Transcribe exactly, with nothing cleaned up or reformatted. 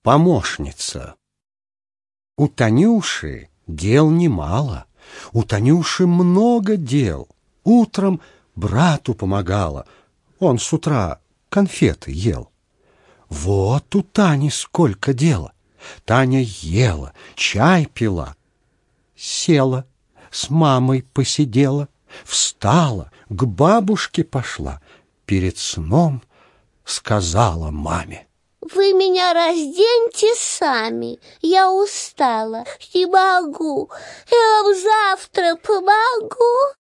Помощница. У Танюши дел немало, у Танюши много дел. Утром брату помогала, он с утра конфеты ел. Вот у Тани сколько дела. Таня ела, чай пила, села, с мамой посидела, встала, к бабушке пошла, перед сном сказала маме: «Вы меня разденьте сами, я устала, не могу, я вам завтра помогу».